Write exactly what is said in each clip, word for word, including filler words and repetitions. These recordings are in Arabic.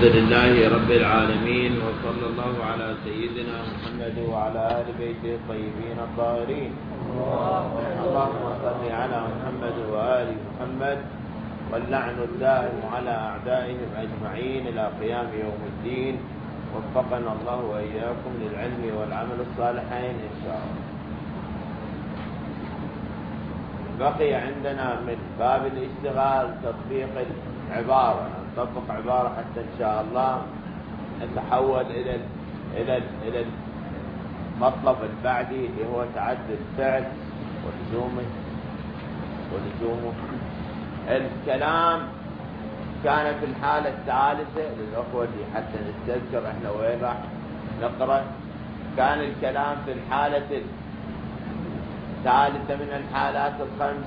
الحمد لله رب العالمين، وصلى الله على سيدنا محمد وعلى آل بيته الطيبين الطاهرين. اللهم صل على محمد وآل محمد، واللعن الدائم على أعدائهم أجمعين إلى قيام يوم الدين. وفقنا الله وإياكم للعلم والعمل الصالحين إن شاء الله. بقي عندنا من باب الاشتغال تطبيق العبارة، نطبق عبارة حتى إن شاء الله نتحول إلى إلى إلى المطلب البعدي اللي هو تعدد الفعل ولزومه ولزومه. الكلام كان في الحالة الثالثة للأخوة اللي حتى نستذكر احنا وين راح نقرأ. كان الكلام في الحالة الثالثة من الحالات الخمس،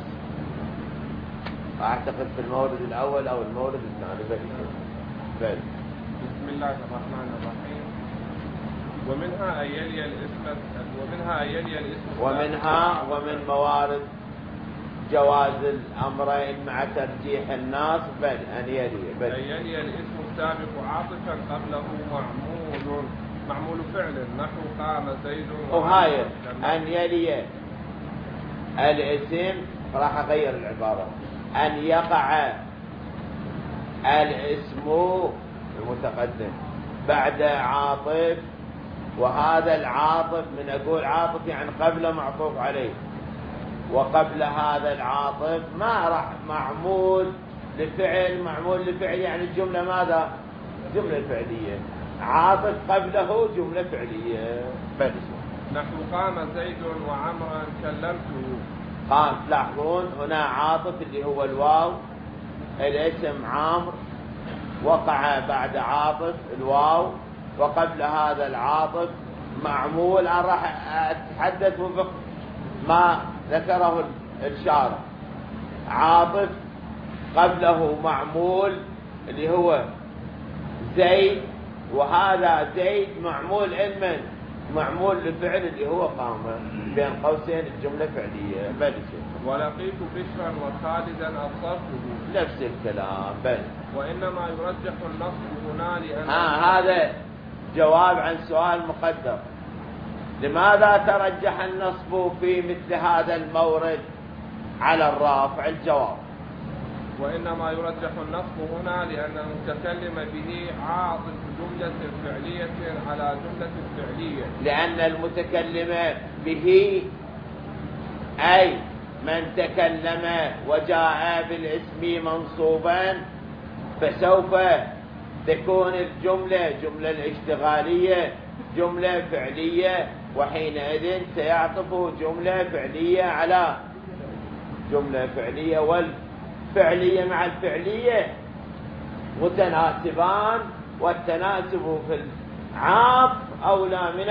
أعتقد في المورد الأول أو المورد الثاني. بل بسم الله الرحمن الرحيم. ومنها أن يلي الاسم ومنها أن يلي الاسم ومنها ومن موارد جواز الأمرين مع ترجيح الناس بل أن يلي بل أن يلي الاسم السابق عاطفا قبله معمول معمول فعل نحو قام زيد. وهاي أن يلي الاسم، راح أغير العبارة، أن يقع الاسم المتقدم بعد عاطف، وهذا العاطف من أقول عاطف يعني قبل معطوف عليه، وقبل هذا العاطف ما راح معمول لفعل. معمول لفعل يعني الجملة ماذا؟ جملة فعلية. عاطف قبله جملة فعلية. بل نحو قام زيد وعمرا كلمته. قام، تلاحظون هنا عاطف اللي هو الواو، الاسم عامر وقع بعد عاطف الواو، وقبل هذا العاطف معمول. أنا راح أتحدث وفق ما ذكره الشارع. عاطف قبله معمول اللي هو زيد، وهذا زيد معمول علما معمول لفعل اللي هو قام، بين قوسين الجملة فعلية. بل ولقيت بشرا وخالدا أبصرته. نفس الكلام. بل وإنما يرجح النصب هنا لأن ها هذا جواب عن سؤال مقدر. لماذا ترجح النصب في مثل هذا المورد على الرافع؟ الجواب وإنما يرجح النصب هنا لأن المتكلم به عاطف جملة فعلية على جملة فعلية. لأن المتكلم به أي من تكلم وجاء بالاسم منصوبا، فسوف تكون الجملة جملة الاشتغالية جملة فعلية، وحينئذ سيعطف جملة فعلية على جملة فعلية، والفعلية مع الفعلية متناسبان، والتناسب في العاطف أولى من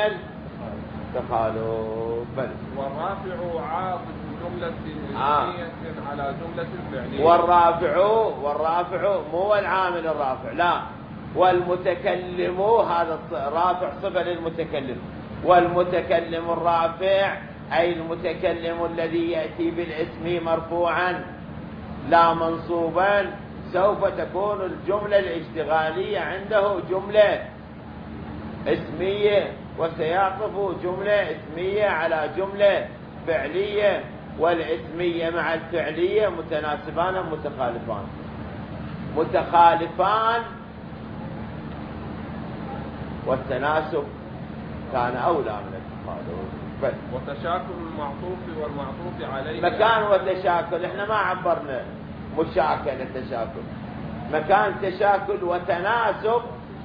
التخالف. بل والرافع عاطف جملة اسمية آه. على جملة فعلية. والرافع والرافع مو العامل الرافع، لا، والمتكلم هذا رافع صفة للمتكلم، والمتكلم الرافع أي المتكلم الذي يأتي بالاسم مرفوعا لا منصوبا، سوف تكون الجملة الاشتغالية عنده جملة اسمية، وسيعطف جملة اسمية على جملة فعلية، والاسمية مع الفعلية متناسبان متخالفان. متخالفان والتناسب كان أولى من التخالف. وتشاكل المعطوف والمعطوف عليه مكان وتشاكل، احنا ما عبرنا مشاكلة تشاكل، مكان تشاكل وتناسب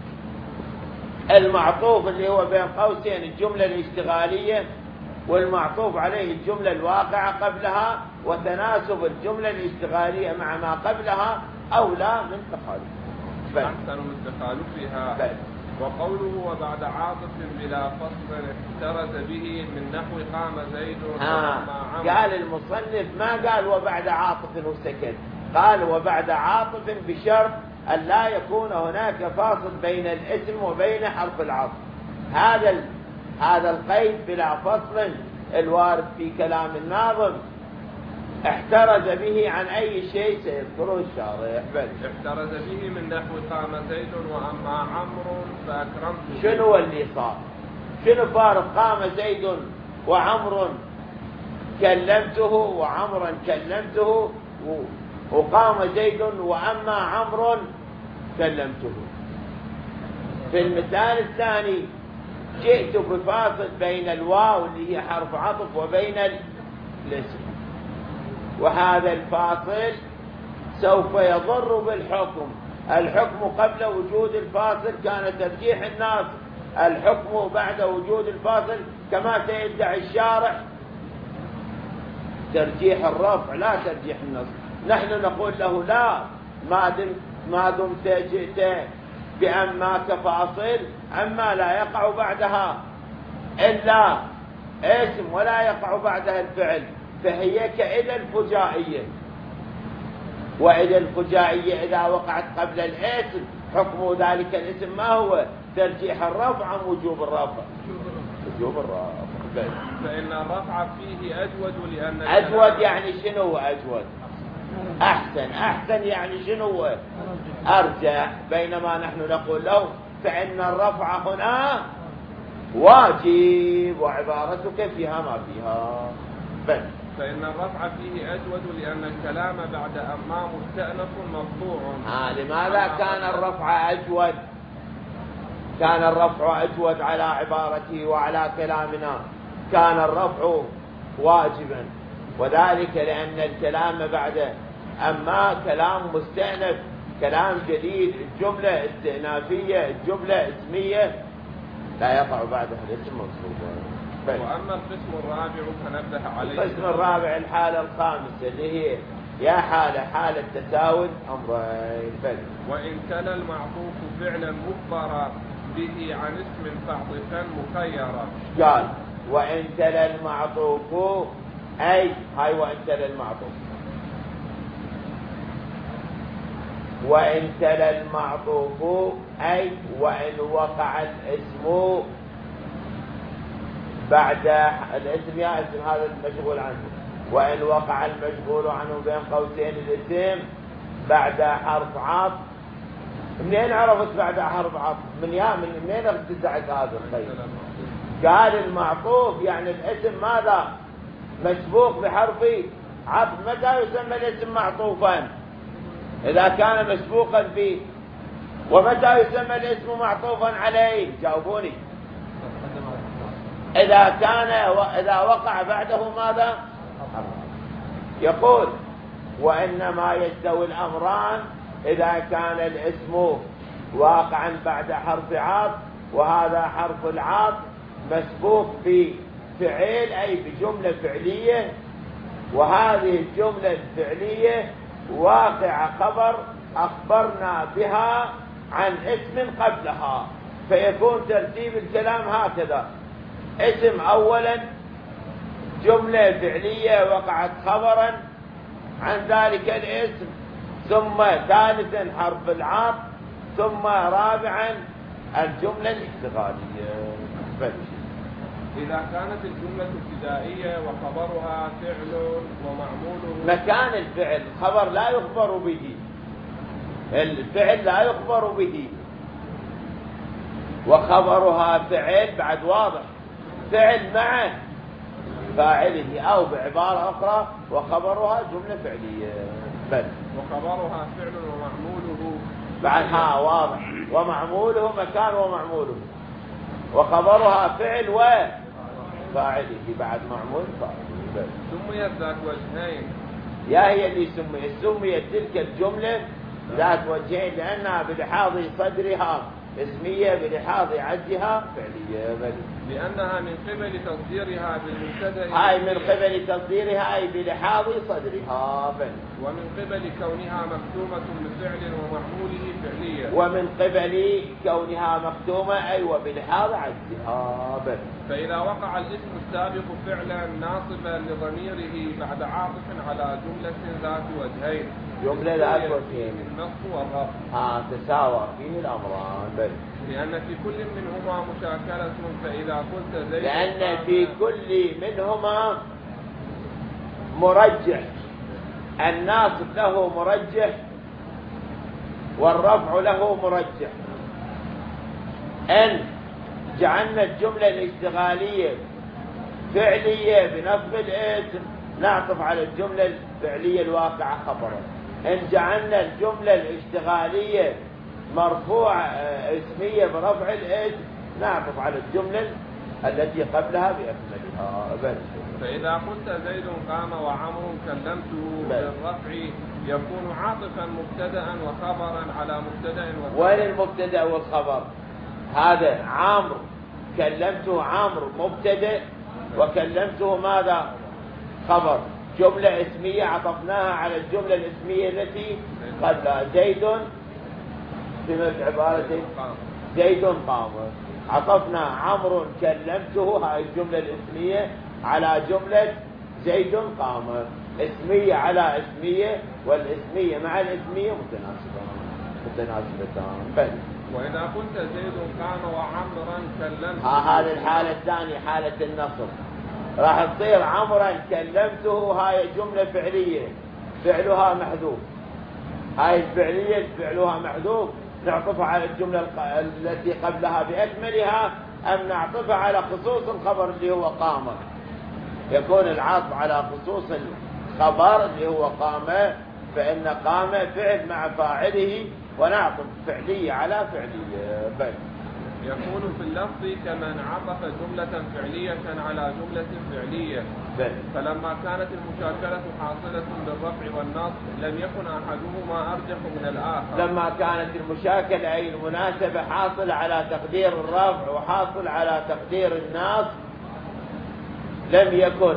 المعطوف اللي هو بين قوسين الجملة الاشتغالية، والمعطوف عليه الجملة الواقعة قبلها، وتناسب الجملة الاشتغالية مع ما قبلها أولى من تخالف. أحسن من تخالفها. وقوله وبعد عاطف بلا فصل احترز به من نحو قام زيد ها قال المصنف ما قال وبعد عاطف وسكت، قال وبعد عاطف بشرط أن لا يكون هناك فاصل بين الاسم وبين حرف العطف. هذا هذا القيد بلا فصل الوارد في كلام الناظم احترز به عن أي شيء سيذكره الشارح. بل احترز به من نحو قام زيد وأما عمرو فأكرمته. شنو اللي صار؟ شنو فارق قام زيد وعمر كلمته وعمرا كلمته وقام زيد وأما عمر كلمته؟ في المثال الثاني جئت بفاصل بين الواو اللي هي حرف عطف وبين الاسم، وهذا الفاصل سوف يضر بالحكم. الحكم قبل وجود الفاصل كان ترجيح الناس، الحكم بعد وجود الفاصل كما سيدعي الشارح ترجيح الرفع لا ترجيح النصب. نحن نقول له لا، ما دمت ما دمت جئت بأما كفاصل، أما لا يقع بعدها إلا اسم ولا يقع بعدها الفعل، فهي كإذا الفجائية. وإذا الفجائية إذا وقعت قبل الاسم حكم ذلك الاسم ما هو؟ ترجيح الرفع عن وجوب الرفع. وجوب الرفع. فإن الرفع فيه أجود لأن أجود يعني شنو أجود؟ أحسن. أحسن يعني شنو؟ أرجح. بينما نحن نقول له فإن الرفع هنا واجب وعبارتك فيها ما فيها. بل فإن الرفع فيه أجود لأن الكلام بعد أما مستأنف مقطوع. ها لماذا كان الرفع أجود؟ كان الرفع أجود على عبارته وعلى كلامنا. كان الرفع واجبا، وذلك لأن الكلام بعد أما كلام مستأنف، كلام جديد، الجملة استئنافية، الجملة اسمية لا يقع بعدها الاسم منصوبا. وأما القسم الرابع فنبه عليه. القسم الرابع الحالة الخامسة اللي هي يا حالة حالة تساوي أمرين. بل وإن تلا المعطوف فعلا مخبرا به عن اسم فاعطفا مخيرا. قال وإن تلا المعطوف أي هاي وإن تلا المعطوف وإن تلا المعطوف أي وإن وقع الاسم بعد الاسم يا اسم هذا المشغول عنه، وإن وقع المشغول عنه بين قوسين الاسم بعد حرف عطف. منين عرفت بعد حرف عطف؟ من يا من منين ارتزعت هذا الخير؟ قال المعطوف يعني الاسم ماذا؟ مسبوق بحرف عطف. متى يسمى الاسم معطوفا؟ إذا كان مسبوقا به. ومتى يسمى الاسم معطوفا عليه؟ جاوبوني. إذا كان وإذا وقع بعده ماذا؟ يقول وإنما يستوي الأمران إذا كان الاسم واقعا بعد حرف عطف، وهذا حرف العطف مسبوق بفعل أي بجملة فعلية، وهذه الجملة الفعلية واقع خبر أخبرنا بها عن اسم قبلها، فيكون ترتيب الكلام هكذا: اسم أولا، جملة فعلية وقعت خبرا عن ذلك الاسم، ثم ثالثا حرف العطف، ثم رابعا الجملة الاشتغالية. إذا كانت الجملة ابتدائية وخبرها فعل ومعموله. مكان الفعل خبر لا يخبر به، الفعل لا يخبر به، وخبرها فعل بعد واضح، فعل مع فاعله، أو بعبارة أخرى وخبرها جملة فعلية. بل وخبرها فعل ومعموله بعدها واضح، ومعموله مكان ومعموله، وخبرها فعل وفاعله بعد معمول فاعله. سميت ذات وجهين. يا هي اللي سميت سميت تلك الجملة ذات وجهين لأنها بلحاظ صدرها اسمية، بلحاظ عدها فعلية. بل لأنها من قبل تصديرها بالمبتدأ، هاي من قبل تصديرها أي بلحاظ صدرها. بل ومن قبل كونها مكتومة بفعل ومعموله فعلية، ومن قبل كونها مكتومة أي وبلحاظ عدها. بل فإذا وقع الاسم السابق فعلا ناصبا لضميره بعد عاطف على جملة ذات وجهين، جملة ذات وجهين النصب والرفع، ها تساوى فيه الأمران. بل لأن في كل منهما مشاكلة، فإذا قلت زيد لأن في كل منهما مرجح الناصب له مرجح والرفع له مرجح. إن جعلنا الجملة الاشتغالية فعلية بنصب الاسم نعطف على الجملة الفعلية الواقعة خبرا. إن جعلنا الجملة الاشتغالية مرفوع اسمية برفع الاسم نعطف على الجملة التي قبلها بأكملها. بل. فإذا قلت زيد قام وعمر كلمته بالرفع يكون عاطفا مبتدأ وخبرا على مبتدأ وخبر. وين المبتدأ والخبر؟ هذا عمرو كلمته عمرو مبتدأ وكلمته ماذا؟ خبر. جملة اسمية عطفناها على الجملة الاسمية التي قبلها. زيد في عبارة زيد قام، عطفنا عمرو كلمته هاي الجملة الاسمية على جملة زيد قام. اسمية على اسمية، والاسمية مع الاسمية متناسبة متناسبتان. بل. وإذا قلت زيد قام وعمرا كلمته ها هذه الحالة الثانية حالة النصب، راح تصير عمرا كلمته هاي جملة فعلية فعلها محذوف. هاي الفعلية فعلها محذوف نعطفها على الجملة التي قبلها بأكملها أم نعطفها على خصوص الخبر اللي هو قام؟ يكون العطف على خصوص الخبر اللي هو قام، فإن قام فعل مع فاعله ونعطف فعلية على فعلية. بل. يكون في اللفظ كمن عطف جملة فعلية على جملة فعلية. بل. فلما كانت المشاكلة حاصلة بالرفع والنصب لم يكن أحدهما أرجح من الآخر. لما كانت المشاكلة أي المناسبة حاصل على تقدير الرفع وحاصل على تقدير النصب لم يكن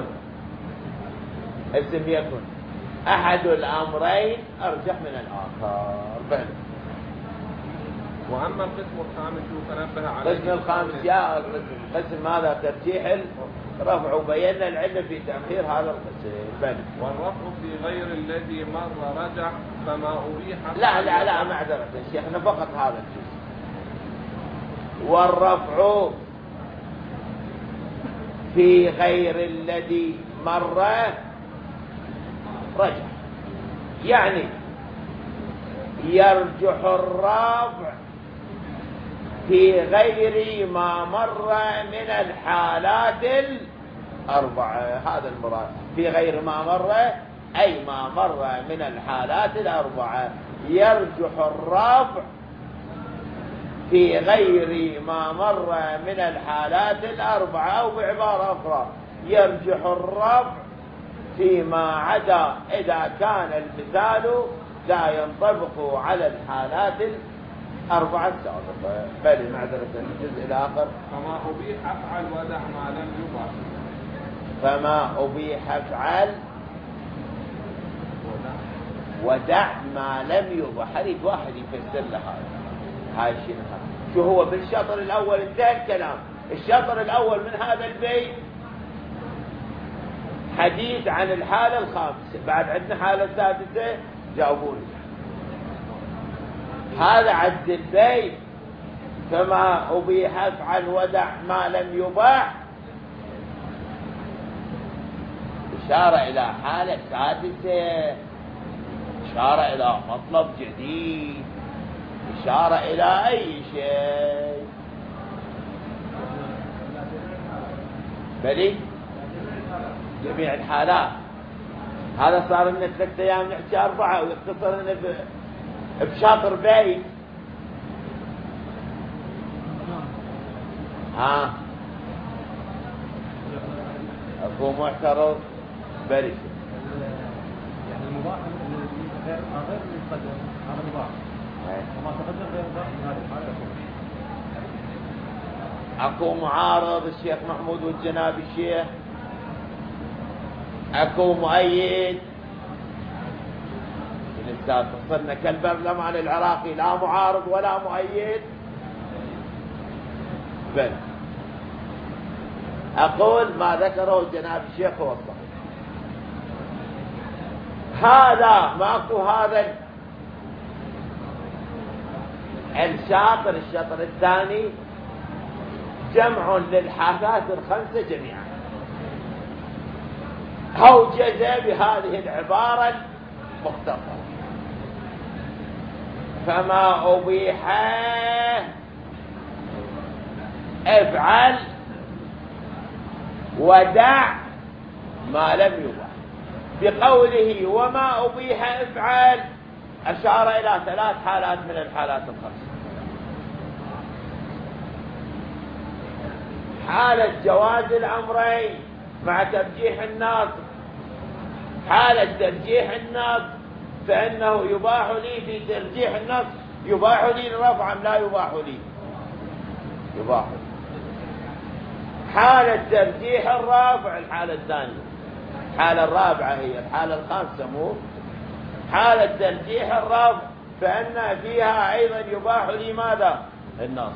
اسم يكن أحد الأمرين أرجح من الآخر. بل. وأما القسم الخامس فنبه عليه. القسم الخامس يا القسم ماذا؟ ترجيح الرفع، وبينا العلة في تأخير هذا القسم. بل. والرفع في غير الذي مر رجح فما أبيح. لا لا لا معذرة شيخنا فقط هذا الجزء. والرفع في غير الذي مر رجح، يعني يرجح الرفع في غير ما مر من الحالات الأربعة. هذا المراد في غير ما مر أي ما مر من الحالات الأربعة. يرجح الرفع في غير ما مر من الحالات الأربعة، أو بعبارة أخرى يرجح الرفع فيما عدا إذا كان المثال لا ينطبق على الحالات الأربعة السابقة. بل. معذرة الجزء الآخر فما أبيح أفعل ودع ما لم يبح. فما أبيح أفعل ودع ما لم يبح. حريد واحد يفسر له هذا هاي الشيء. شو هو بالشطر الأول انتهى الكلام. الشطر الأول من هذا البيت حديث عن الحالة الخامسة، بعد عندنا حالة سادسة جاوبوني. هذا عد البيت فما أبيح أفعل ودع ما لم يباح إشارة إلى حالة سادسة، إشارة إلى مطلب جديد، إشارة إلى أي شيء. بلي جميع الحالات. هذا صار لنا ثلاثة أيام نحكي أربعة ويختصر لنا بشاطر بيت. ها أكو معترض بلي يعني المباح غير المقدم هذا مباح وما تقدم غير مباح من هذه الحالة. أكو معارض الشيخ محمود والجناب الشيخ، أكو مؤيد. الأستاذ وصلنا كالبرلمان العراقي لا معارض ولا مؤيد. بل. أقول ما ذكره جناب الشيخ هو الصحيح. هذا ماكو هذا الشاطر. الشطر الثاني جمع للحالات الخمسة جميعا، أوجز بهذه العبارة مختصر. فما أبيح افعل ودع ما لم يباح. بقوله وما أبيح افعل أشار إلى ثلاث حالات من الحالات الخمسة. حالة جواز الأمرين مع ترجيح النص. حالة ترجيح النص فإنه يباح لي في ترجيح النص يباح لي الرفع أم لا يباح لي؟ يباح لي. حالة ترجيح الرافع الحالة الثانية. الحالة الرابعة هي الحالة الخامسة مو حالة ترجيح الرافع فإن فيها أيضا يباح لي ماذا؟ النص.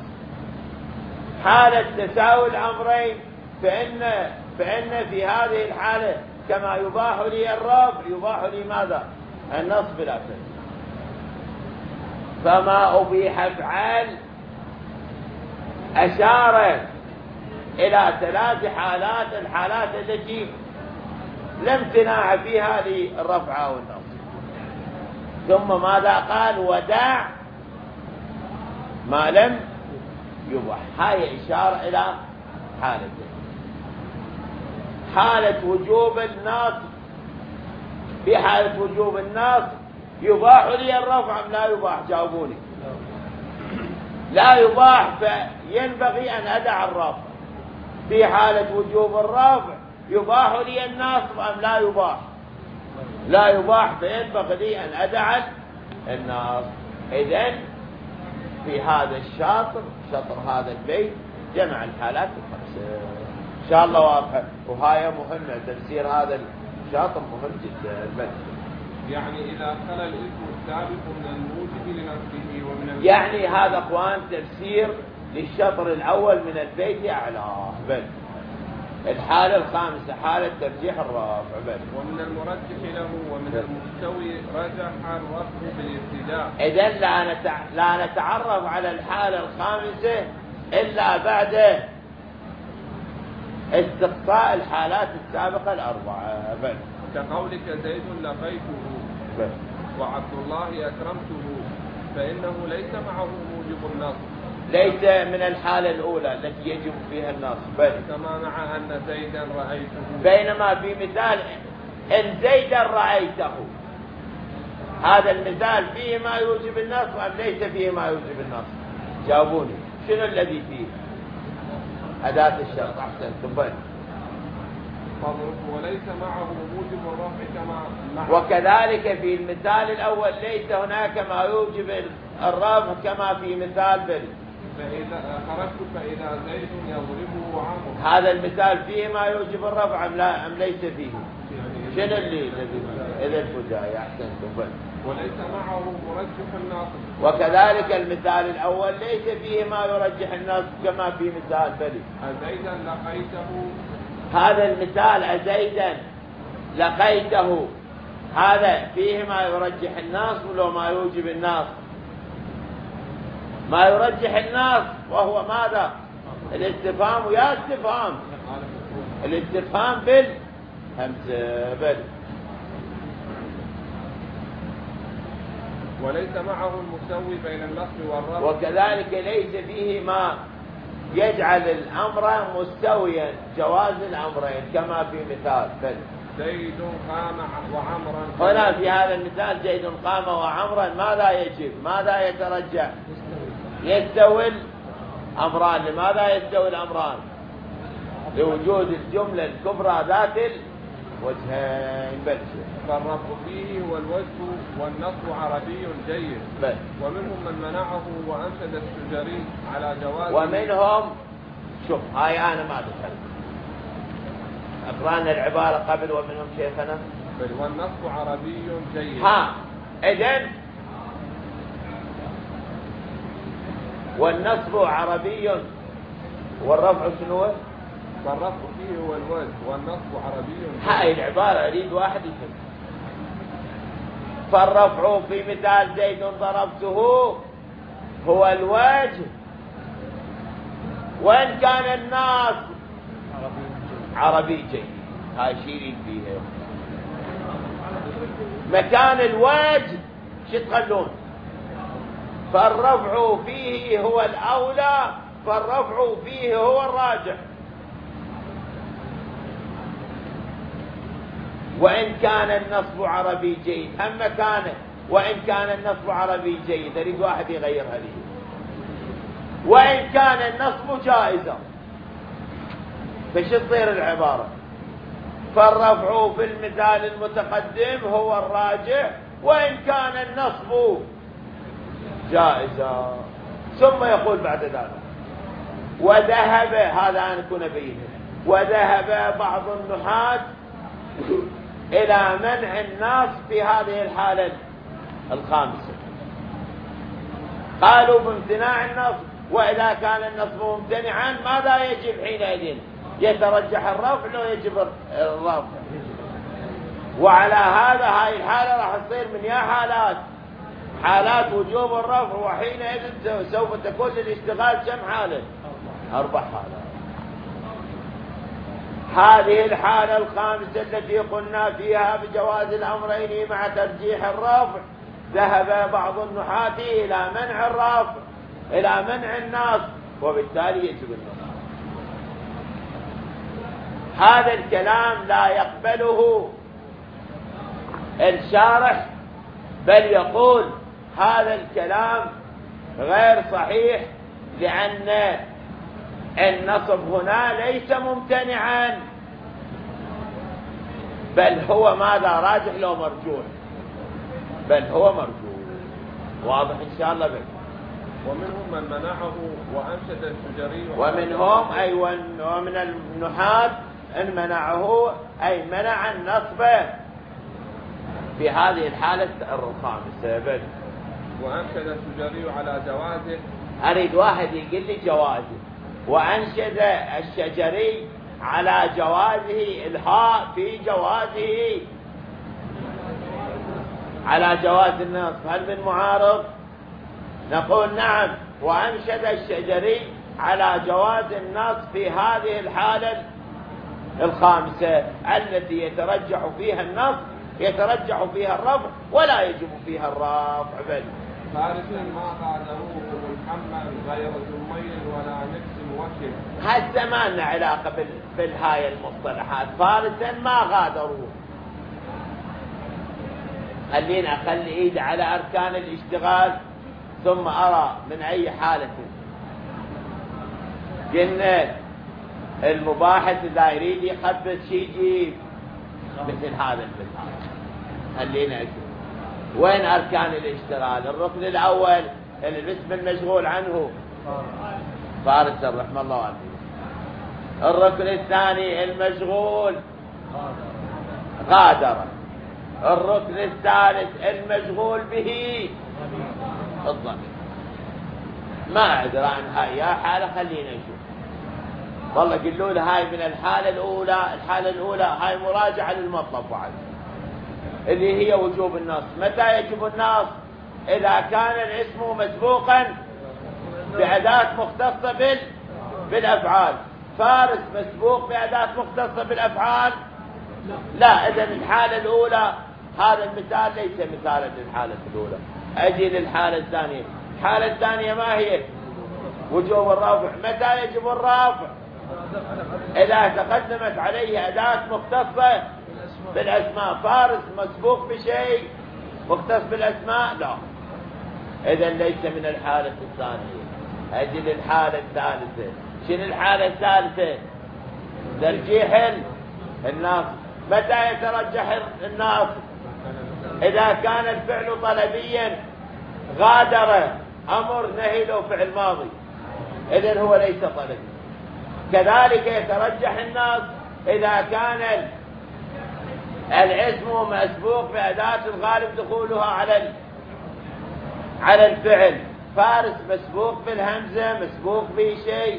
حالة تساوي الأمرين فإن فإن في هذه الحالة كما يباح لي الرفع يباح لي ماذا؟ النص بلا شك. فما أبيح افعل أشار إلى ثلاث حالات الحالات التي لا امتناع فيها للرفع والنصب. ثم ماذا قال؟ ودع ما لم يباح. هاي إشارة إلى حالتين. حالة وجوب النصب. في حالة وجوب النصب يباح لي الرفع أم لا يباح؟ جاوبوني. لا يباح فينبغي أن أدع الرفع. في حالة وجوب الرفع يباح لي النصب أم لا يباح؟ لا يباح فينبغي لي أن أدع النصب. إذن في هذا الشاطر شطر هذا البيت جمع الحالات الخمسة. إن شاء الله واضحة. وهاي مهمة تفسير هذا الشاطر مهم جدا. يعني إذا خلا الاسم السابق من الموجب لنفسه ومن يعني هذا اخوان تفسير للشطر الاول من البيت اعلاه. بل الحالة الخامسة حالة ترجيح الرافع. بل ومن المرجح له ومن المستوي رجح الرفع بالابتداء. اذن لا, نتع... لا نتعرف على الحالة الخامسة الا بعد استقصاء الحالات السابقة الاربعة. بل كقولك زيد لقيته بل وعبد الله أكرمته فإنه ليس معه موجب النصب. ليس من الحالة الأولى التي يجب فيها النصب. بل كما مع أن زيدا رأيته. بينما في مثال إن زيدا رأيته هذا المثال فيه ما يوجب النصب أم ليس فيه ما يوجب النصب؟ جاوبوني. شنو الذي فيه؟ أداة الشرط. أحسنتم. بل وليس معه موجب الرفع كما مع. وكذلك في المثال الأول ليس هناك ما يوجب الرفع كما في مثال بل. فإذا خرجت فإذا زيد يضربه عمرو. هذا المثال فيه ما يوجب الرفع أم لا أم ليس فيه؟ شنو اللي إذا الفجاء. أحسنتم. بل وليس معه مرجح الناصب. وكذلك المثال الأول ليس فيه ما يرجح النصب كما في مثال بل. أزيدا لقيته. هذا المثال أزيدا لقيته هذا فيه ما يرجح النصب ولو ما يوجب النصب؟ ما يرجح النصب وهو ماذا؟ الاستفهام. ويا استفهام الاستفهام بالهمزة. بل وليس معه المسوي بين النصب والرفع. وكذلك ليس فيه ما يجعل الأمر مستويا جواز الأمرين كما في مثال بل. زيد قام وعمرا. هنا في هذا المثال زيد قام وعمرا ماذا يجب؟ ماذا يترجح؟ يستوي الأمران. لماذا يستوي الأمران؟ لوجود الجملة الكبرى ذات الوجهين. بل فالرفع فيه هو الوجه والنصب عربي جيد. بل ومنهم من منعه وأنشد الشجري على جواز. ومنهم شوف هاي أنا ما دخلت أقرأنا العبارة قبل ومنهم شيخنا. بل والنصب عربي جيد. ها إذن والنصب عربي والرفع شنو؟ فالرفع فيه هو الوجه والنصب عربي جيد. هاي العبارة أريد واحد يفهم. فالرفع في مثال زيد ضربته هو الوجه وإن كان النصب عربي جيد. هاي شيء فيها مكان الوجه شو تخلون؟ فالرفع فيه هو الأولى، فالرفع فيه هو الراجح. وإن كان النصب عربي جيد، هم مكانه وإن كان النصب عربي جيد، أريد واحد يغيرها لي. وإن كان النصب جائزا، فش تصير العبارة؟ فالرفع في المثال المتقدم هو الراجح وإن كان النصب جائزا. ثم يقول بعد ذلك: وذهب، هذا أنا كنا بينه، وذهب بعض النحاة إلى منع النصب في هذه الحالة الخامسة. قالوا بامتناع النصب، وإذا كان النصب ممتنعا ماذا يجب حينئذ؟ يترجح الرفع لو يجب الرفع. وعلى هذا هاي الحالة راح تصير من يا حالات حالات وجوب الرفع، وحينئذ سوف تكون للاشتغال كم حالة؟ أربع حالات. هذه الحالة الخامسة التي قلنا فيها بجواز الأمرين مع ترجيح الرفع، ذهب بعض النحاة إلى منع الرفع، إلى منع النصب، وبالتالي يجب النصب. هذا الكلام لا يقبله الشارح، بل يقول هذا الكلام غير صحيح، لأن النصب هنا ليس ممتنعا، بل هو ماذا؟ راجح لو مرجوح، بل هو مرجوح. واضح إن شاء الله بك. ومنهم من منعه وأنشد الشجري، ومنهم أي ومن النحاة أن منعه أي منع النصب في هذه الحالة الخامسة. بل وأنشد الشجري على جوازه. أريد واحد يقول لي جوازه. وأنشد الشجري على جوازه، الهاء في جوازه على جواز النصب، هل من معارض؟ نقول نعم. وأنشد الشجري على جواز النصب في هذه الحالة الخامسة التي يترجح فيها النصب، يترجح فيها الرفع ولا يجب فيها الرفع. بل فارس ما غادروه محمد غير زميل ولا نفس موكل. هسه ما لنا علاقة بالهاي المصطلحات. فارسا ما غادروه. خلينا أخلي إيدي على أركان الاشتغال ثم أرى من أي حالة. قلنا المباحث إذا يريد يخبط شيء يجيب مثل هذا المثال. خلينا أشوف وين أركان الاشتغال. الركن الأول الاسم المشغول عنه فارس رحمه الله عليه. الركن الثاني المشغول غادر. الركن الثالث المشغول به الضمير. ما أدري عن هاي يا حالة، خلينا نشوف. والله قلوا لي هاي من الحالة الأولى. الحالة الأولى هاي مراجعة للمطلب بعد، اللي هي وجوب النص. متى يجب النص؟ إذا كان الاسم مسبوقا بأداة مختصة بال... بالأفعال. فارس مسبوق بأداة مختصة بالأفعال؟ لا. إذن الحالة الأولى هذا المثال ليس مثالا للحالة الأولى. أجي للحالة الثانية. الحالة الثانية ما هي؟ وجوب الرفع. متى يجب الرفع؟ إذا تقدمت عليه أداة مختصة بالأسماء. فارس مسبوق بشيء مختص بالأسماء؟ لا. إذن ليس من الحالة الثانية. أجي للحالة الثالثة. شنو الحالة الثالثة؟ ترجيح النص. متى يترجح النص؟ إذا كان الفعل طلبيا غادر أمر نهي له فعل ماضي، إذن هو ليس طلبي. كذلك يترجح النص إذا كان الاسم مسبوق بأداة الغالب دخولها على على الفعل. فارس مسبوق بالهمزة، مسبوق بشيء.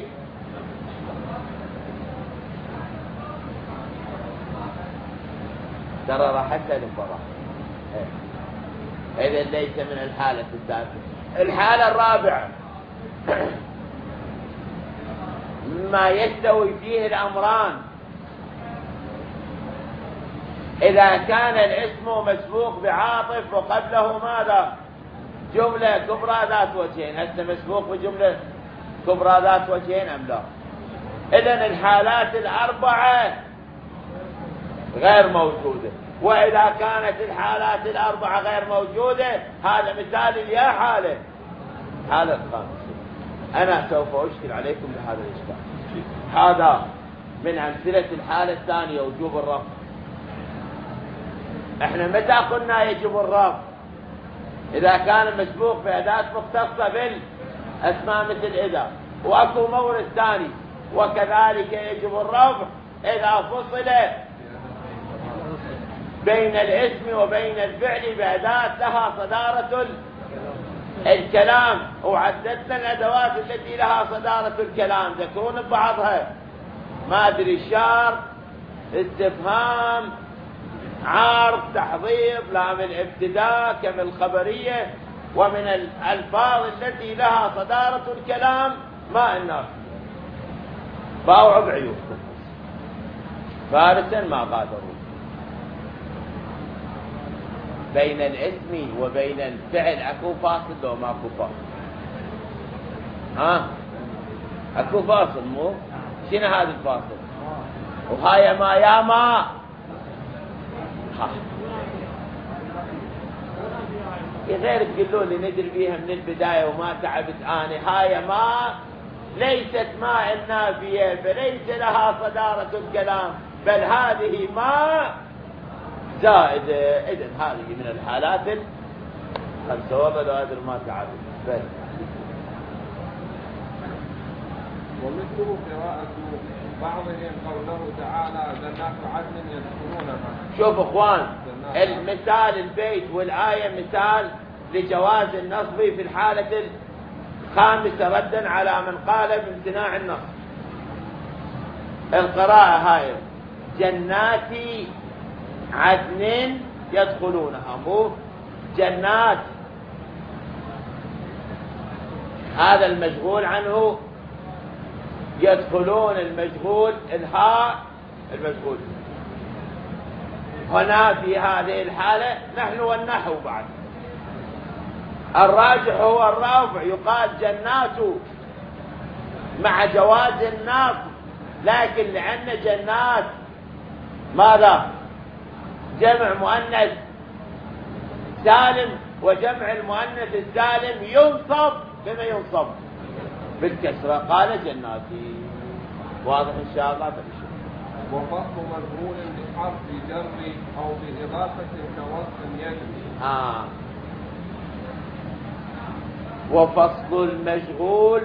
ترى راح أسأل برا. إذن ليس من الحالة الثالثة. الحالة الرابعة ما يستوي فيه الأمران. إذا كان الاسم مسبوق بعاطف وقبله ماذا؟ جملة كبرى ذات وجهين، هسه مسبوق بجملة كبرى ذات وجهين أم لا؟ إذن الحالات الأربعة غير موجودة، وإذا كانت الحالات الأربعة غير موجودة هذا مثال اليا حالة حالة الخامسة. أنا سوف أشكل عليكم بهذا الإشكال. هذا من أمثلة الحالة الثانية وجوب الرفع. احنا متى قلنا يجب الرفع؟ إذا كان مسبوق بأداة مختصة بالأسماء مثل إذا، وأكو مورد ثاني وكذلك يجب الرفع إذا فصل بين الاسم وبين الفعل بأداة لها صدارة الكلام. وعددنا الأدوات التي لها صدارة الكلام تكون ببعضها، ما أدري الشرط، استفهام، عرض، تحضير، لام الابتداء كم الخبرية، ومن الألفاظ التي لها صدارة الكلام ما الناس باوعوا بعيوبكم فارسا ما غادروا. بين الاسم وبين الفعل اكو فاصل لو ماكو فاصل؟ ها اكو فاصل مو؟ شنو هذا الفاصل؟ وهاي ما يا ما ها غير تقولوا لي ندري بيها من البداية وما تعبت أنا. هاي ما ليست ماء نافية فليس لها صدارة الكلام، بل هذه ماء زائدة. إذن هذه من الحالات الخمسة وبل وأدر ما تعبت بل. ومثله قراءة بعضهم قوله تعالى جنات عدن يدخلونها. شوف اخوان المثال البيت والآية مثال لجواز النصب في الحالة الخامسة ردا على من قال بامتناع النصب. القراءة هاي جنات عدن يدخلونها، مو جنات هذا المشغول عنه يدخلون المشغول الهاء المشغول. هنا في هذه الحالة نحن والنحو بعد الراجح هو الرفع، يقال جنات مع جواز النصب، لكن لأن جنات ماذا؟ جمع مؤنث سالم، وجمع المؤنث السالم ينصب بما ينصب بالكسرة، قال جناتي. واضح إن شاء الله بشيء. وفصل مجهول بحرف جر أو بإضافة كوصف يجري. آه. وفصل المشغول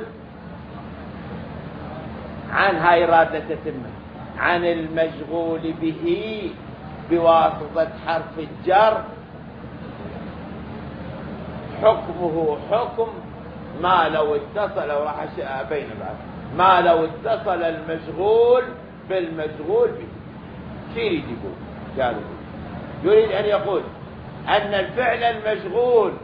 عن هاي رادة تتمة عن المشغول به بواسطة حرف الجر حكمه حكم ما لو اتصل، وراح أبين بعد، ما لو اتصل المشغول بالمشغول به. شو يريد يقول؟ قالوا يريد أن يقول أن الفعل المشغول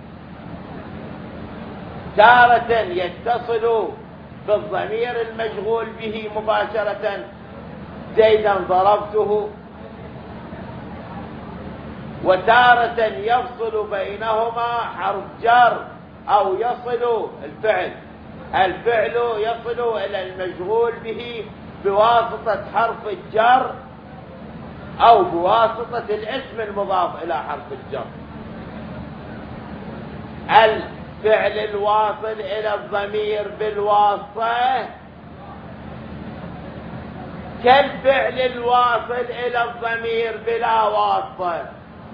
تارة يتصل بالضمير المشغول به مباشرة، زيدا ضربته، وتارة يفصل بينهما حرف جر أو يصل الفعل الفعل يصل إلى المشغول به بواسطة حرف الجر أو بواسطة الاسم المضاف إلى حرف الجر. الفعل الواصل إلى الضمير بالواسطة كالفعل الواصل إلى الضمير بلا واسطة.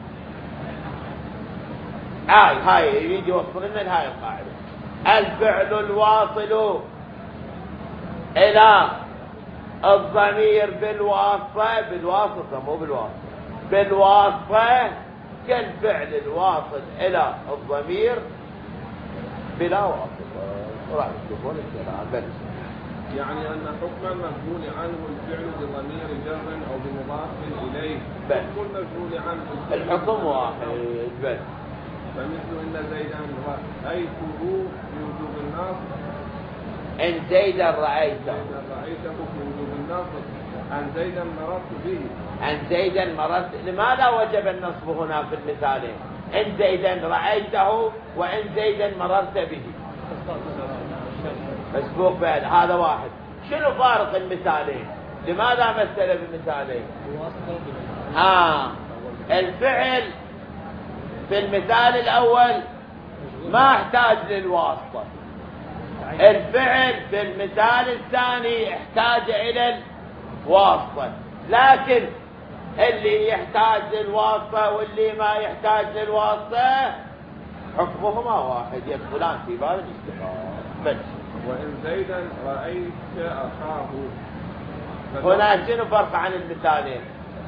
هاي هاي يريد يوصل لنا لهاي القاعدة. الفعل الواصل إلى الضمير بالواسطة بالواسطة مو بالواسطة بالواسطة كالفعل الواصل إلى الضمير بلا واسطة. راح تشوفون الكلام بس. يعني أن حكم المفعول عنه الفعل بضمير جر أو بمضاف إليه. حكم المفعول عنه الحكم واحد بس. فمثل إن زيدا رأيته بوجوب النصب. إن زيدا رأيته رأيته بوجوب النصب عن زيدا مررت به. عن زيدا مررت. لماذا وجب النصب هنا في المثالين؟ إن زيدا رأيته وإن زيدا مررت به مسبوق بعد. هذا واحد. شنو فارق المثالين؟ لماذا مثل بمثالين؟ ها الفعل في المثال الأول ما احتاج للواسطة، الفعل في المثال الثاني احتاج إلى الواسطة، لكن اللي يحتاج للواسطة واللي ما يحتاج للواسطة حكمهما واحد، يدخلان في باب الاستقرار. بس وإن زيدا رأيت أخاه. هنا شنو فرق عن المثالين؟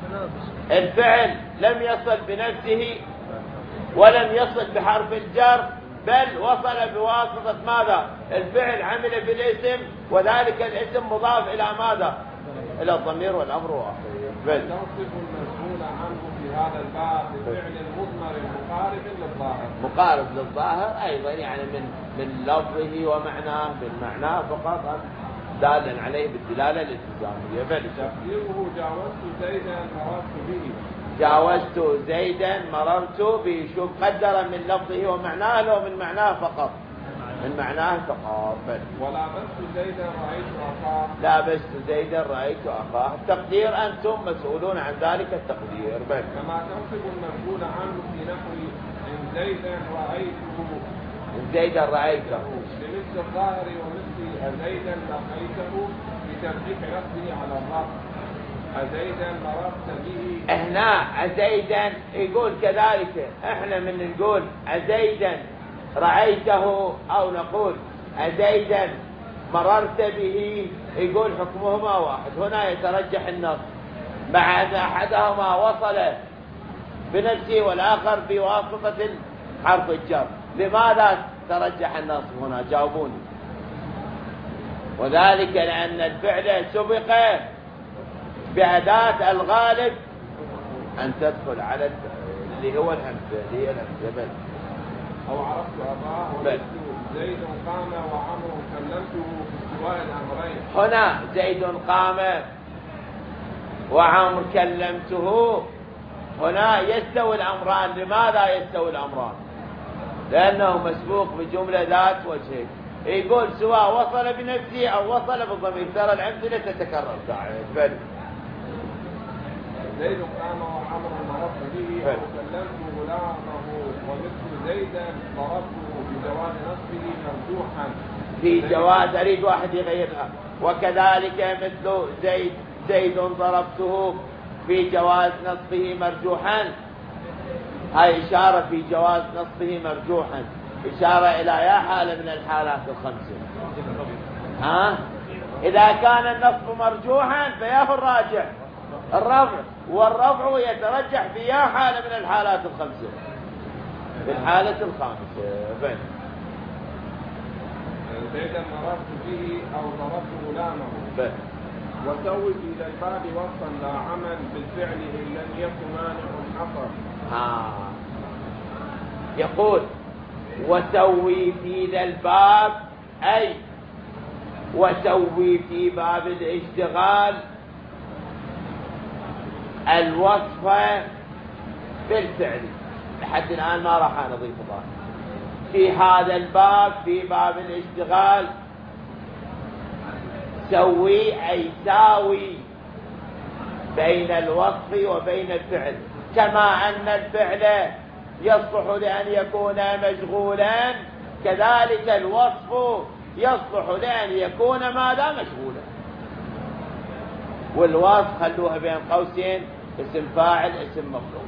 الفعل لم يصل بنفسه ولم يصل بحرف الجر، بل وصل بواسطة ماذا؟ الفعل عمل بالاسم، وذلك الاسم مضاف إلى ماذا؟ إلى الضمير والأمر واحد. بل تنصب المسؤول عنه في هذا الباب بفعل مضمر مقارب للظاهر. مقارب للظاهر أيضا، يعني من من لفظه ومعناه، من معناه فقط دالا عليه بالدلالة الالتزامية. بل تقديره جاوزت زيدا مررت به. جاوزت زيدا مررت به. شوف قدر من لفظه ومعناه لو من معناه فقط، من معناه فقط. بل ولابست زيدا رأيت أخاه. لابست زيدا رأيت أخاه. التقدير أنتم مسؤولون عن ذلك التقدير. بل كما تنصب المسؤول عنه في نحو إن زيدا رأيته. إن زيدا رأيته لمثل الظاهر ومثل أزيدا لقيته بترجيح لفظه على الرفع. أزيدا مررت به. هنا أزيدا يقول كذلك، احنا من نقول أزيدا رأيته أو نقول أزيدا مررت به يقول حكمهما واحد. هنا يترجح النص مع أن أحدهما وصل بنفسه والآخر بواسطة حرف الجر. لماذا ترجح النص هنا؟ جاوبوني. وذلك لأن الفعل سبق بأداة الغالب أن تدخل على اللي هو الهمزة، اللي هي الهمزة. بل أو عرفت أباه بل زيد قام وعمر كلمته في سواء الأمرين. هنا زيد قام وعمر كلمته، هنا يستوي الأمران. لماذا يستوي الأمران؟ لأنه مسبوق بجملة ذات وجهين. يقول سواء وصل بنفسه أو وصل بالضمير. ترى الأمثلة تتكرر داعي. بل زيد قام وعمر مررت به أو كلمت غلامه ومثل زيدا ضربته بجواز نصبه مرجوحا. في جواز، أريد واحد يغيرها. وكذلك مثل زيد زيد ضربته في جواز نصبه مرجوحا. هاي إشارة في جواز نصبه مرجوحا، إشارة إلى يا حالة من الحالات الخمسة. ها؟ إذا كان النصب مرجوحا فياه الراجح الرفع، والرفع يترجح في يا حالة من الحالات الخمسة، في الحالة الخامسة. بين زيدا مررت به أو ضربت غلامه. بين وسوي إلى الباب وصفا لا عمل بالفعل إن لم يكن مانع حصل. ها يقول وسوي في ذا الباب، أي وسوي في باب الاشتغال الوصف بالفعل. لحد الآن ما راح نضيف ضابط في هذا الباب. في باب الاشتغال سوي أي ساوي بين الوصف وبين الفعل، كما أن الفعل يصلح لأن يكون مشغولا، كذلك الوصف يصلح لأن يكون ماذا؟ مشغولا. والوصف خلوها بين قوسين اسم فاعل اسم مفعول.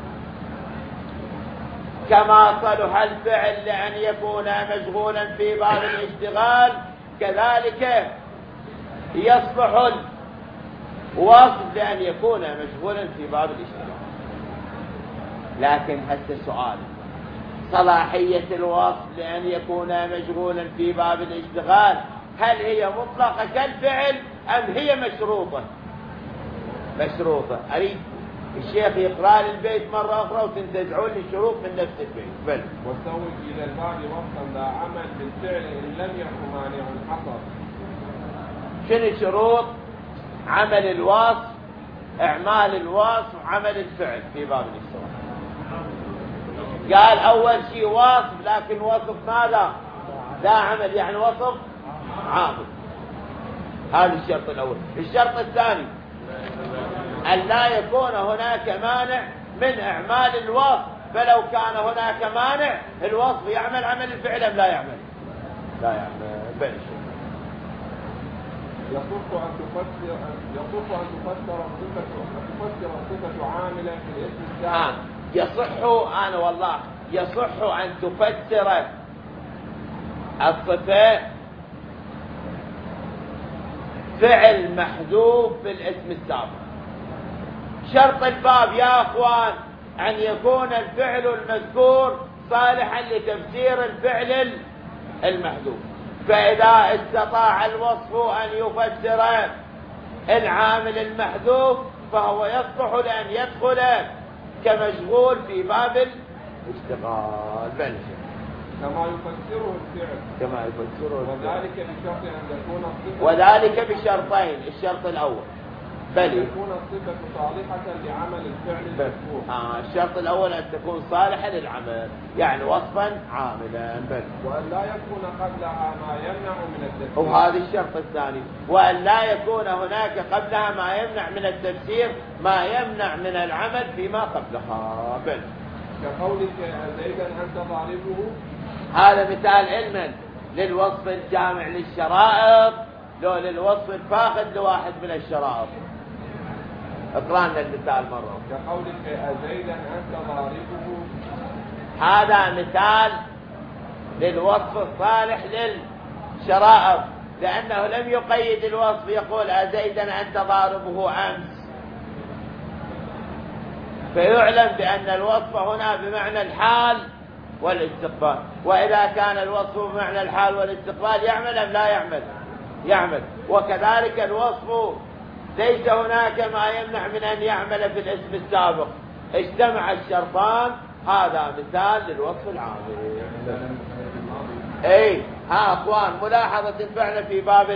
كما صلح الفعل لأن يكون مشغولا في باب الاشتغال، كذلك يصلح الوصف لأن يكون مشغولا في باب الاشتغال. لكن هذا السؤال، صلاحية الوصف لأن يكون مشغولا في باب الاشتغال هل هي مطلقة كالفعل أم هي مشروطة؟ مشروطة. أريد الشيخ يقرأ لي البيت مرة أخرى وتنتزعون لي الشروط من نفس البيت. بل وسوي إلى الباب وصفا لا عمل بالفعل إن لم يكن مانع حصل. شنو الشروط عمل الوصف، إعمال الوصف وعمل الفعل في باب الاشتراك. قال أول شيء وصف، لكن وصف ماذا؟ لا عمل، يعني وصف عامل. هذا الشرط الأول. الشرط الثاني أن لا يكون هناك مانع من إعمال الوصف، فلو كان هناك مانع الوصف يعمل عمل الفعل أم لا يعمل؟ لا يعمل. بل يصح أن تفسر يصح أن تفسر الصفة أن تفسر الصفة عاملة في الاسم السابق. آه. يصح أنا والله يصح أن تفسر الصفة فعل محذوف في الاسم السابق. شرط الباب يا أخوان أن يكون الفعل المذكور صالحا لتفسير الفعل المحذوف. فإذا استطاع الوصف أن يفسر العامل المحذوف فهو يصلح لأن يدخل كمشغول في باب الاشتغال. بل كما يفسره الفعل كما يفسره وذلك بشرط أن تكون الصفة وذلك بشرطين. الشرط الأول بل تكون الصفة صالحة لعمل الفعل المذكور. آه الشرط الأول أن تكون صالحة للعمل، يعني وصفا عاملا. بل وأن لا يكون قبلها ما يمنع من التفسير. وهذا الشرط الثاني، وأن لا يكون هناك قبلها ما يمنع من التفسير، ما يمنع من العمل فيما قبلها. بل كقولك زيدا أنت ضاربه، هذا مثال علما للوصف الجامع للشرائط، لو للوصف الفاقد لواحد من الشرائط. اقرأ لنا المثال مرة. كقولك زيدا أنت ضاربه، هذا مثال للوصف الصالح للشرائط، لأنه لم يقيد الوصف يقول أزيدا أنت ضاربه أمس، فيعلم بأن الوصف هنا بمعنى الحال والاستقبال. وإذا كان الوصف بمعنى الحال والاستقبال يعمل أم لا يعمل؟ يعمل. وكذلك الوصف ليس هناك ما يمنع من أن يعمل في الاسم السابق. اجتمع الشرطان، هذا مثال للوصف العامل. اي ها اخوان ملاحظة فعلا في باب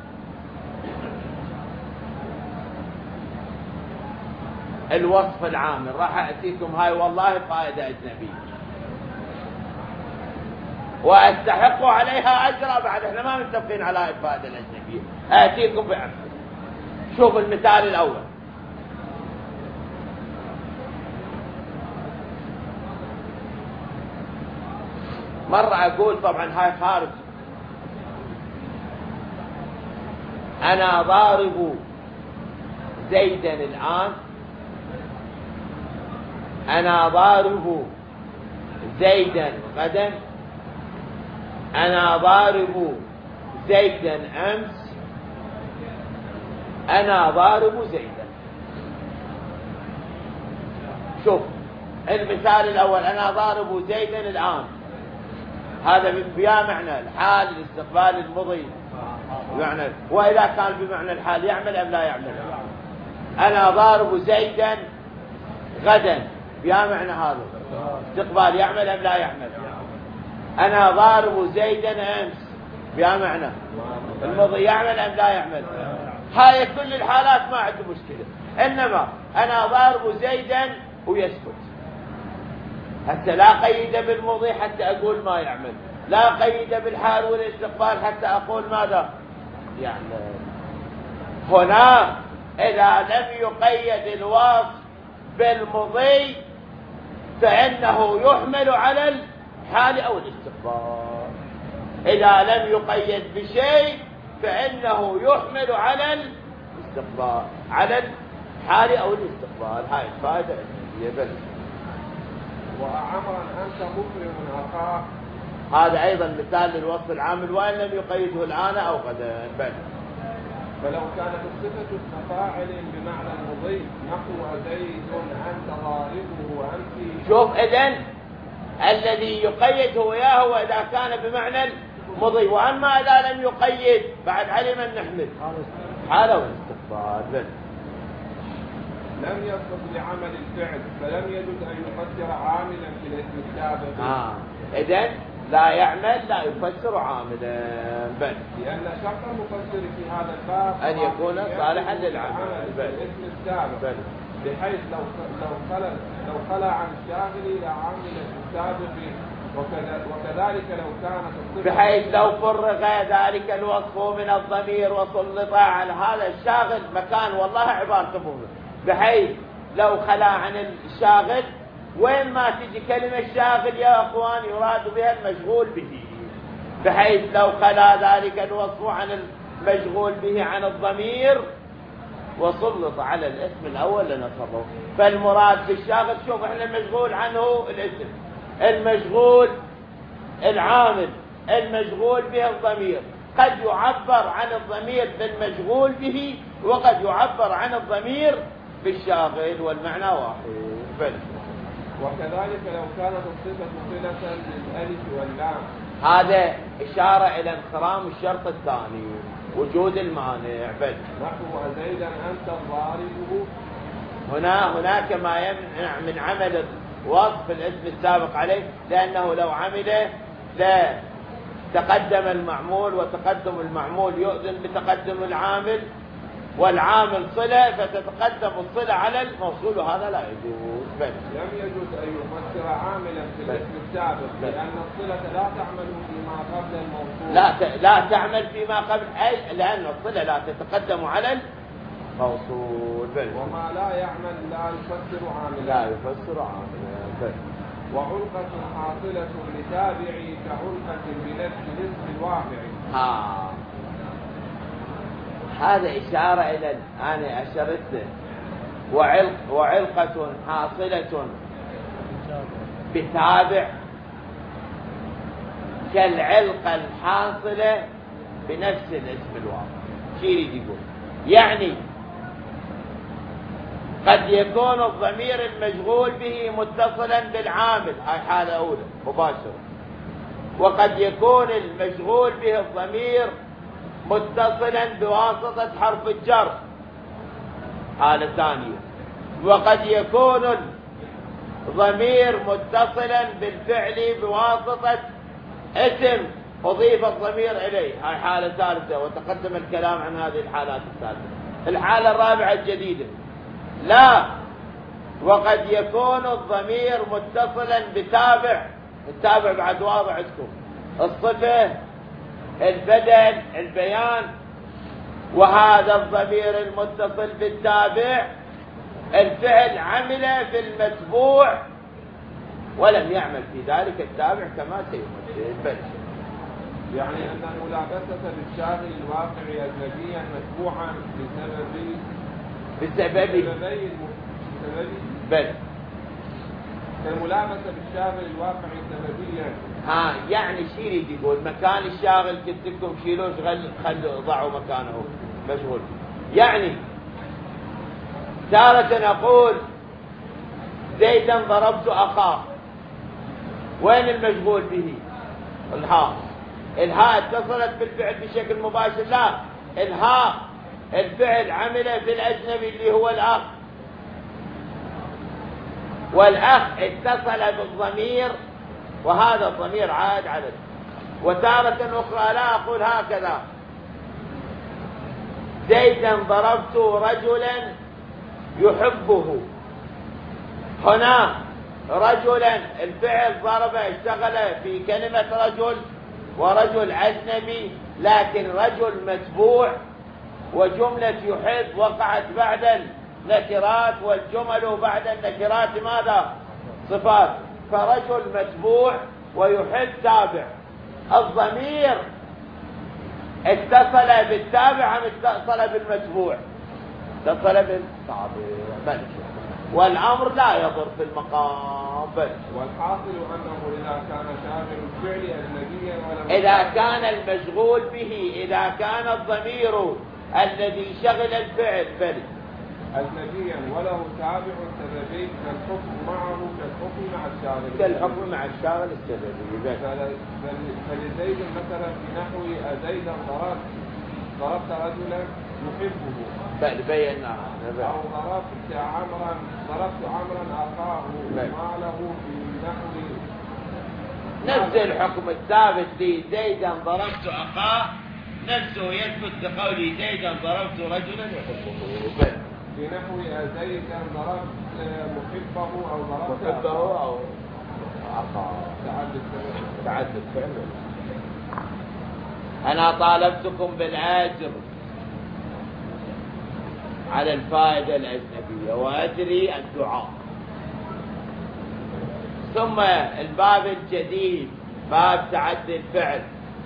الوصف العامل. راح أتيكم هاي والله قاعدة أجنبية وأستحق عليها أجرا بعد، احنا ما متفقين على هاي الفائدة الأجنبية. أتيكم بأمثلة. شوف المثال الأول. مرة أقول طبعا هاي خارج، أنا ضارب زيدا الآن، أنا ضارب زيدا غدا، أنا ضارب زيدا أمس، أنا ضارب زيدا. شوف المثال الأول، أنا ضارب زيدا الآن، هذا بيا معنى الحال الاستقبال المضي معنى. وإذا كان بمعنى الحال يعمل أم لا يعمل؟ أنا ضارب زيدا غدا بيا معنى هذا استقبال، يعمل أم لا يعمل؟ أنا ضارب زيدا أمس بيا معنى المضي، يعمل أم لا يعمل؟ هاي كل الحالات ما عنده مشكلة. إنما أنا ضارب زيدا ويسكت، حتى لا قيد بالمضي حتى أقول ما يعمل، لا قيد بالحال والاستقبال حتى أقول ماذا يعمل. هنا إذا لم يقيد الوصف بالمضي فإنه يحمل على الحال أو الاستقبال. إذا لم يقيد بشيء فإنه يحمل على الاستقبال، على الحال أو الاستقبال. هاي الفائدة هي بس. وعمرا أنت مكرم أخاه، هذا أيضا مثال للوصف العامل وإن لم يقيده الآن أو غدا. بل فلو كانت الصفة اسم فاعل بمعنى المضي نحو زيد أنت ضاربه أنت. شوف إذن الذي يقيد هو يا هو إذا كان بمعنى المضي، وأما إذا لم يقيد بعد علم أن نحمل حال والاستقبال. بل لم يصلح لعمل الفعل فلم يجد أن يقدر عاملا في الاسم السابق. آه. إذن لا يعمل لا يفسر عاملا، بل لأن شرط المفسر في هذا الباب أن يكون صالحا للعمل بالاسم السابق، بل بحيث لو لو خلى لو خلى عن الشاغل لعامل السابق، وكذلك لو كانت الصفة بحيث لو فرغ ذلك الوصف من الضمير وسلط على هذا الشاغل مكان، والله عبارته مهمة، بحيث لو خلى عن الشاغل وين ما تجي كلمة شاغل يا أخوان يراد بها المشغول به، بحيث لو خلى ذلك الوصف عن المشغول به عن الضمير وسلط على الاسم الأول لنصبه. فالمراد بالشاغل، شوف احنا المشغول عنه الاسم، المشغول العامل، المشغول به الضمير، قد يعبر عن الضمير بالمشغول به وقد يعبر عن الضمير بالشاغل، والمعنى واحد. بل وكذلك لو كانت الصفة صلة للألف واللام، هذا إشارة إلى انخرام الشرط الثاني، وجود المانع. بل نحو زيدا أنت ضاربه، هنا هناك ما يمنع من عمل وصف الاسم السابق عليه، لأنه لو عمله لا تقدم المعمول، وتقدم المعمول يؤذن بتقدم العامل، والعامل صلة فتتقدم الصلة على الموصول، وهذا لا يجوز. بل لم يجوز أن يفسر عاملا في الاسم السابق، لأن الصلة لا تعمل فيما قبل الموصول، لا ت... لا تعمل فيما قبل، أي لأن الصلة لا تتقدم على الموصول. بل وما لا يعمل لا يفسر عاملا لا يفسر عاملا. بل وعلقة حاصلة لتابعي كعلقة بنفس الاسم الواقع. ها هذا إشارة إلى أنا أشرت له. وعلق وعلقة حاصلة بتابع كالعلقة الحاصلة بنفس الاسم الواقع. شو يريد يقول؟ يعني قد يكون الضمير المشغول به متصلا بالعامل، هاي حالة أولى مباشرة، وقد يكون المشغول به الضمير متصلا بواسطة حرف الجر، حالة ثانية، وقد يكون الضمير متصلا بالفعل بواسطة اسم أضيف الضمير إليه، هاي حالة ثالثة، وتقدم الكلام عن هذه الحالات الثالثة. الحالة الرابعة الجديدة، لا، وقد يكون الضمير متصلا بتابع، التابع بعد واضح عندكم، الصفة، البدل، البيان، وهذا الضمير المتصل بالتابع الفعل عمل في المتبوع ولم يعمل في ذلك التابع كما سيمثل. يعني أن الملابسة بالشاغل الواقع أجنبيا متبوعا بسبب بسبب بسبب بل الملابسة بالشاغل الواقع سببيا. ها يعني شي يريد يقول مكان الشاغل قلت لكم شيلوه خلوا ضعوا مكانه مشغول. يعني تارة نقول زيدا ضربت أخاه، وين المشغول به؟ الهاء. الهاء اتصلت بالفعل بشكل مباشر؟ لا، الهاء الفعل عمل في الأجنبي اللي هو الأخ، والأخ اتصل بالضمير وهذا الضمير عاد على. وتارة أخرى لا أقول هكذا زيدا ضربت رجلا يحبه، هنا رجلا الفعل ضرب اشتغل في كلمة رجل ورجل أجنبي، لكن رجل متبوع، وجملة يحب وقعت بعد النكرات، والجمل بعد النكرات ماذا؟ صفات. فرجل متبوع ويحب تابع، الضمير اتصل بالتابع أم اتصل بالمتبوع؟ اتصل بالتابع، والأمر لا يضر في المقام. بل والحاصل أنه إذا كان شامل الفعل أجنبيا ولم إذا كان المشغول به، إذا كان الضمير الذي شغل الفعل بل أجنبيا وله تابع سببي كالحكم معه كالحكم مع الشاغل كالحكم مع الشاغل السببي. فلزيد مثلا في نحو أزيدا ضربت ضربت رجلا يحبه، بل بينا أو ضربت عمرا ضربت عمرا أخاه ما له في نحو نفس الحكم الثابت لي زيدا ضربت أخاه نفسه يثبت لقولي زيدا ضربت رجلا يحبه. في نحو زيدا ضربت محبه أو ضربت محبه أو أخاه تعدد تعدد فعل. أنا طالبتكم بالأجر على الفائدة الأجنبية وأدري الدعاء. ثم الباب الجديد باب تعدي الفعل.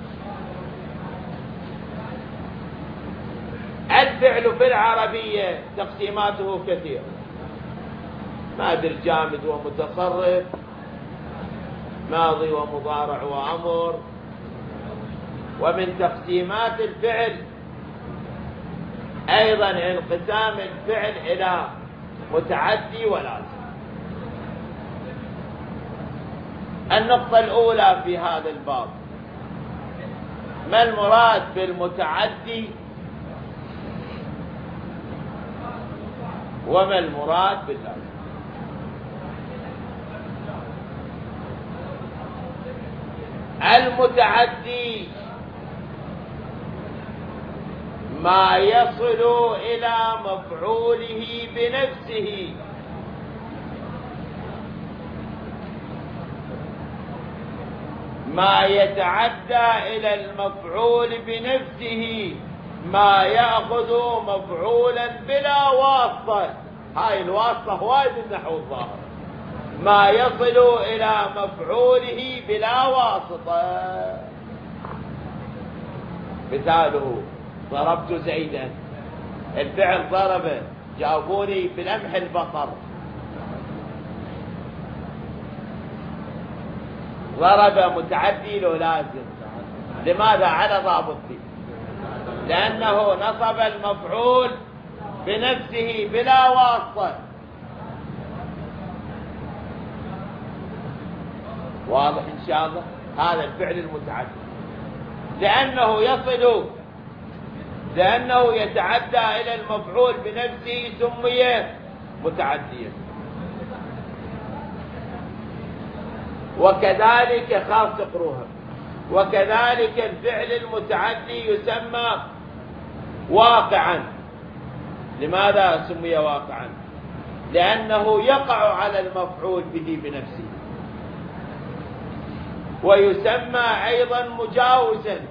الفعل في العربية تقسيماته كثيرة، مادر جامد ومتصرف، ماضي ومضارع وأمر. ومن تقسيمات الفعل أيضا انقسام الفعل إلى متعدي ولازم. النقطة الأولى في هذا الباب: ما المراد بالمتعدي وما المراد باللازم؟ المتعدي ما يصل إلى مفعوله بنفسه، ما يتعدى إلى المفعول بنفسه، ما يأخذ مفعولا بلا واسطة. هاي الواسطة وايد النحو الظاهر. ما يصل إلى مفعوله بلا واسطة. مثاله: ضربت زيدا. الفعل ضرب، جاوبوني بلمح البصر. ضرب متعدي لو لازم؟ لماذا؟ على ضابطي، لأنه نصب المفعول بنفسه بلا واسطة. واضح إن شاء الله؟ هذا الفعل المتعدي، لأنه يصل، لأنه يتعدى إلى المفعول بنفسه سمي متعديا. وكذلك خاف تقروها، وكذلك الفعل المتعدي يسمى واقعا. لماذا سمي واقعا؟ لأنه يقع على المفعول به بنفسه. ويسمى أيضا مجاوزا،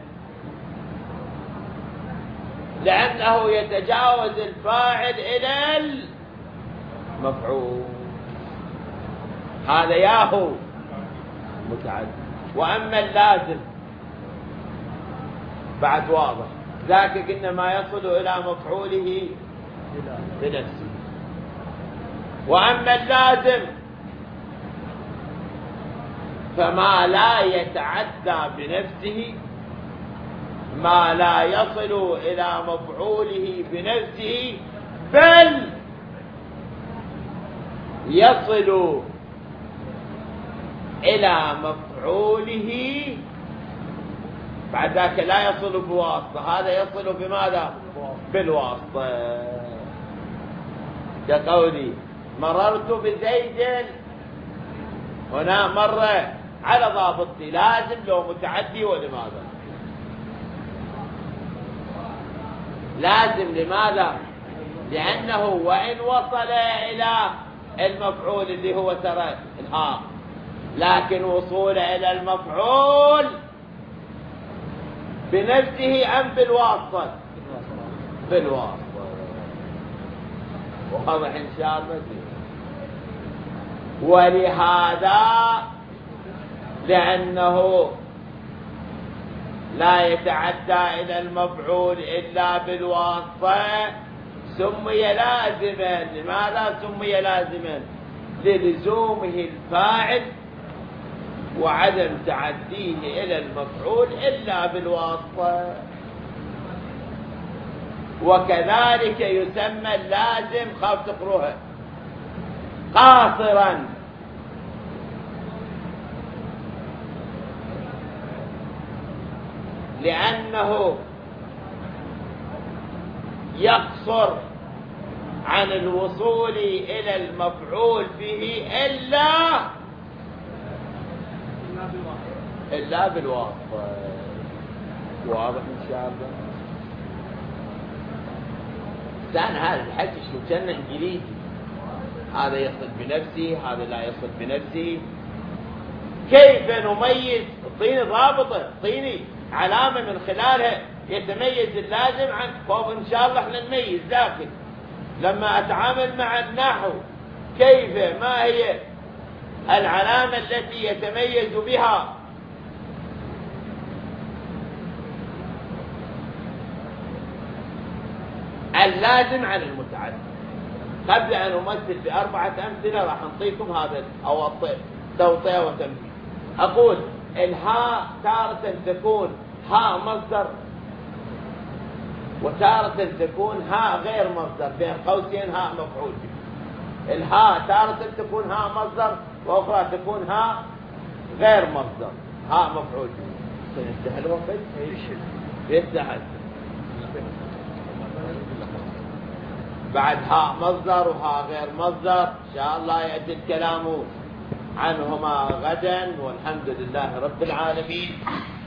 لأنه يتجاوز الفاعل إلى المفعول. هذا ياهو متعدي. وأما اللازم بعد واضح، ذاك قلنا ما يصل إلى مفعوله بنفسه. وأما اللازم فما لا يتعدى بنفسه، ما لا يصل إلى مفعوله بنفسه، بل يصل إلى مفعوله بعد ذاك لا يصل بواسطة. هذا يصل بماذا؟ بالواسطة. كقولي: مررت بزيد، هنا مرة على ضابطي، لازم لو متعدي. ولماذا لازم؟ لماذا؟ لأنه وإن وصل إلى المفعول اللي هو ترى الها، لكن وصول إلى المفعول بنفسه أم بالواسطة؟ بالواسطة. واضح إن شاء الله؟ ولهذا لأنه لا يتعدى إلى المفعول إلا بالواسطة سمي لازما. لماذا سمي لازما؟ للزومه الفاعل وعدم تعديه إلى المفعول إلا بالواسطة. وكذلك يسمى اللازم، خاف تقروها، قاصرا، لأنه يقصر عن الوصول إلى المفعول به إلا إلا بالواسطة. واضح إن شاء الله. كان هذا الحكي شنو كان إنجليزي، هذا يصل بنفسي هذا لا يصل بنفسي. كيف نميز؟ اعطيني الرابطة، اعطيني علامة من خلالها يتميز اللازم عن فوق. إن شاء الله احنا نميز. لكن لما أتعامل مع النحو كيف ما هي العلامة التي يتميز بها اللازم عن المتعدي؟ قبل أن أمثل بأربعة أمثلة راح أعطيكم هذا أو توطئة وتمثيل. أقول الهاء تارة تكون هاء مصدر وتارة تكون هاء غير مصدر، بين قوسين هاء مفعول به. الهاء تارة تكون هاء مصدر وأخرى تكون هاء غير مصدر، هاء مفعول به. سينتهي الوقت؟ ينتهي. بعد هاء مصدر وهاء غير مصدر إن شاء الله يأتي الكلام عنهما غدا، والحمد لله رب العالمين.